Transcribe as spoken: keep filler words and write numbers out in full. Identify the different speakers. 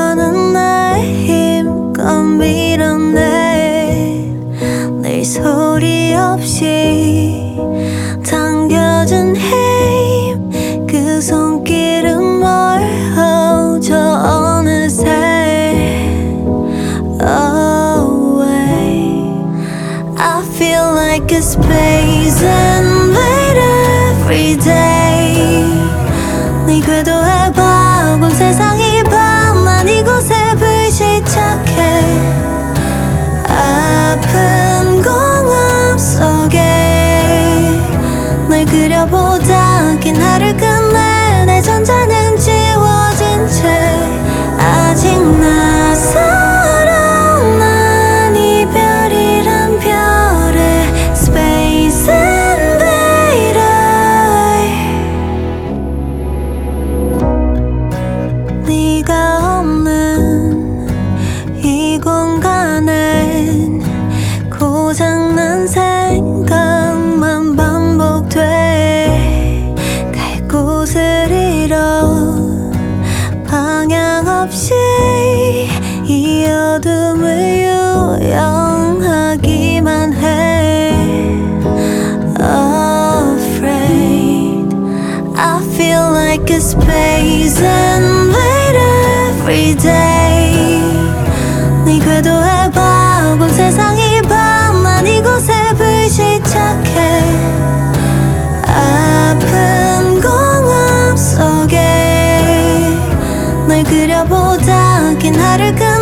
Speaker 1: 더는 날 힘껏 밀어내 내 소리 없이 당겨준 힘 그 손길은 멀어져 어느새 away. I feel like a space invader every day. 네 궤도에 바본 세상이 밤만 이곳에 불시착해 아픈 공허 속에 널 그려보다 긴 하루 끝내 내 전자는 지워진 채 아직 나서로 난 이별이란 별의 Space Invader. 네가 없는 이 공간엔 고장난 생각만 반복돼 갈 곳을 잃어 방향 없이 이 어둠을 유영하기만 해 Afraid. I feel like a space invader every day. 네 궤도에 바본 세상이 밤만 이곳에 불시착해 아픈 공허 속에 널 그려보다 긴 하루 끝